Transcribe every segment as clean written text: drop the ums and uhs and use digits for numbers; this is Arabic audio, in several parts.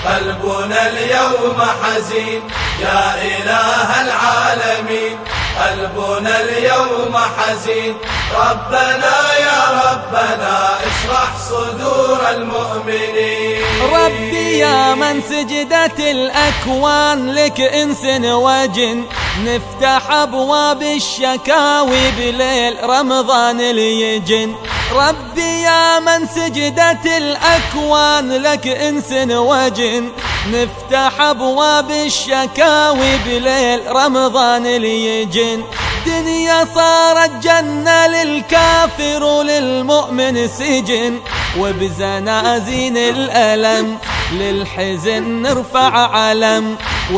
قلبنا اليوم حزين يا إله العالمين. قلبنا اليوم حزين، ربنا يا ربنا اشرح صدور المؤمنين. ربي يا من سجدت الأكوان لك إنس وجن، نفتح أبواب الشكاوي بليل رمضان ليجن. ربي يا من سجدت الأكوان لك إنس وجن، نفتح أبواب الشكاوي بليل رمضان ليجن. دنيا صارت جنة للكافر وللمؤمن سجن، وبزنازين الألم للحزن نرفع علم.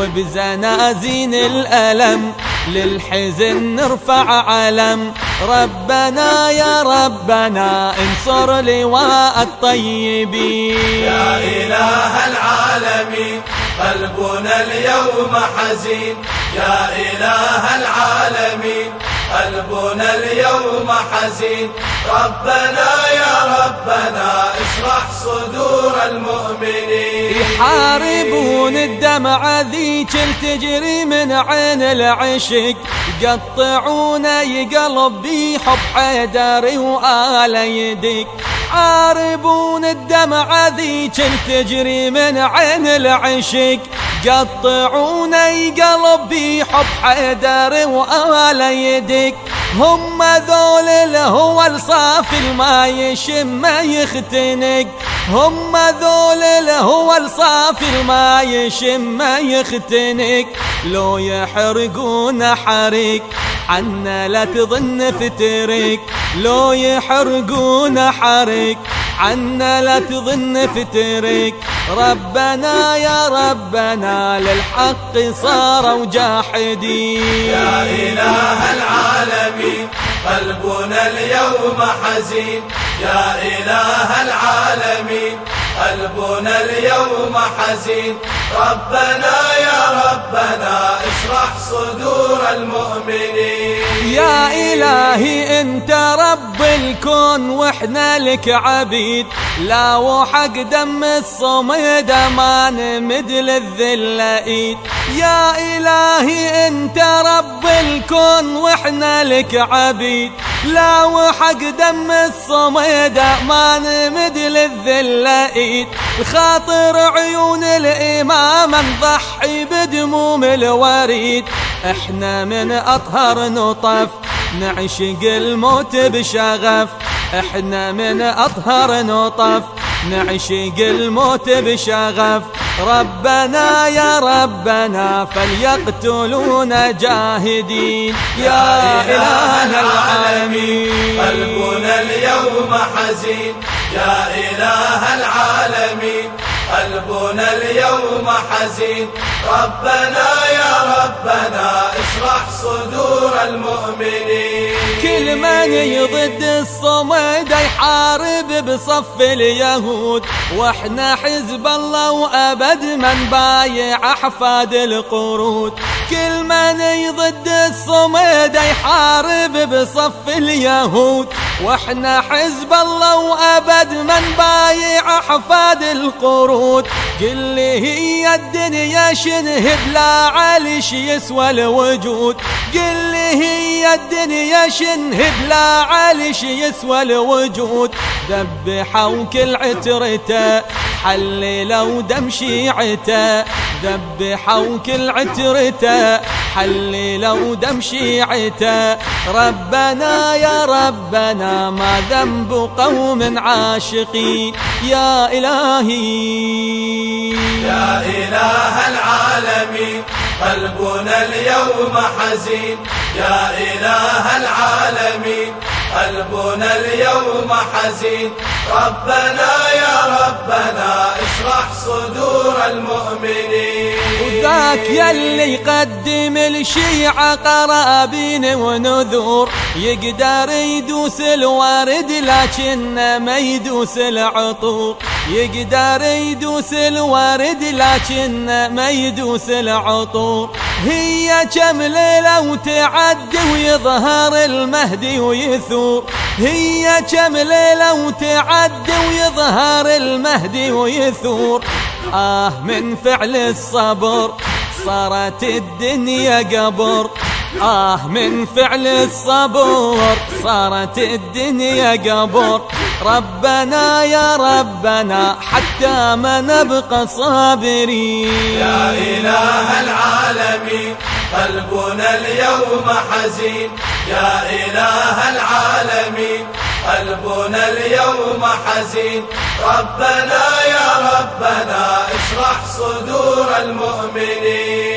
وبزنازين الألم للحزن نرفع علم. ربنا يا ربنا انصر لواء الطيبين. يا إله العالمين قلبنا اليوم حزين يا إله العالمين. قلبنا اليوم حزين، ربنا يا ربنا اشرح صدور المؤمنين. يحاربون الدمعة ذيك تجري من عين العشق، يقطعون قلبي حب حيدر وآل يدك. يحاربون الدمعة ذيك تجري من عين العشق، يقطعون قلبي حب حيدر وآل يدك. هم ذول الهوى الصافي ما يشم ما يختنق. هم ذول الهوى الصافي ما يشم ما يختنق. لو يحرقون حريق عنا لا تظن فترك. لو يحرقون حريق عنا لا تظن فترك. ربنا يا ربنا للحق صاروا جاحدين. يا إله العالمين قلبنا اليوم حزين يا إله العالمين. قلبنا اليوم حزين، ربنا يا ربنا اشرح صدور المؤمنين. يا إلهي انت رب الكون واحنا لك عبيد، لا وحق دم الصمد ما نمد للذل ايد. يا إلهي انت رب الكون واحنا لك عبيد، لا وحق دم الصمد ما نمد للذل ايد. خاطر عيون الإمام نضحي بدموم الوريد. احنا من أطهر نطف نعشق الموت بشغف. احنا من أطهر نطف نعشق الموت بشغف. ربنا يا ربنا فليقتلونا جاهدين. يا إله العالمين قلبنا اليوم حزين يا إله العالمين. قلبنا اليوم حزين، ربنا يا ربنا اشرح صدور المؤمنين. كل من يضد الصمد يحارب بصف اليهود، واحنا حزب الله وابد من بايع احفاد القرود. كل من يضد الصمد يحارب بصف اليهود، واحنا حزب الله وابد من بايع احفاد القرود. قل لي هي الدنيا شنه بلا علش يسوى الوجود. قل لي هي الدنيا شنه بلا علش يسوى الوجود. ذبحوا كل عترته حللوا دم شيعته. ذبحوا كل عترته حللوا دم شيعته. ربنا يا ربنا ما ذنب قوم عاشقين. يا إلهي يا إله العالمين قلبنا اليوم حزين يا إله العالمين. قلبنا اليوم حزين، ربنا يا ربنا اشرح صدور المؤمنين. وذاك يلي يقدم الشيعة قرابين ونذور، يقدر يدوس الورد لكن ما يدوس العطور. يقدر يدوس الورد لكن ما يدوس العطور. هي كم ليلة وتعدي ويظهر المهدي ويثور. هي كم ليلة وتعدي ويظهر المهدي ويثور. من فعل الصبر صارت الدنيا قبر. من فعل الصبر صارت الدنيا قبر. ربنا يا ربنا حتى ما نبقى صابرين. يا إله العالمين قلبنا اليوم حزين. يا إله العالمين قلبنا اليوم حزين. ربنا يا ربنا اشرح صدور المؤمنين.